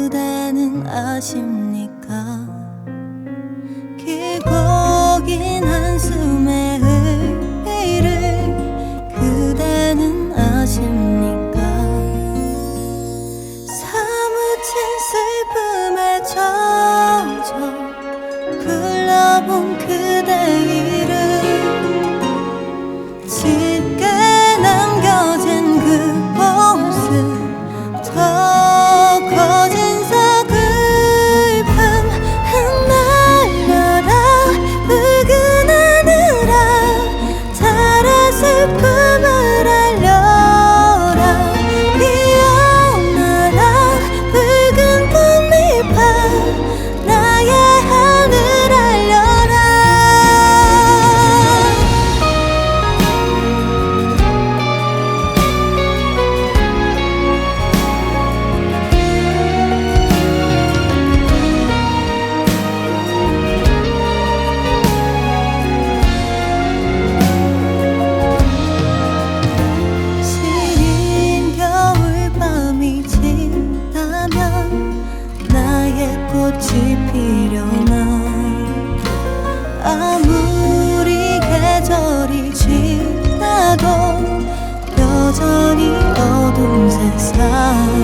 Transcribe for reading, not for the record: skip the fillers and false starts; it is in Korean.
그대는 아십니까? 길고 긴 한숨의 의미를 그대는 아십니까? 사무친 슬픔에 젖어 불러본 그대 이름 짙게 남겨진 그 모습 더 커진 서글픔 흩날려라 붉은 하늘아 달의 슬픔을 알려라 피어나라 붉은 꽃잎아 나의 하늘 알려라. 시린 겨울밤이 지나면 나의 꽃이 피려나 아무리 계절이 지나도 여전히 어두운 세상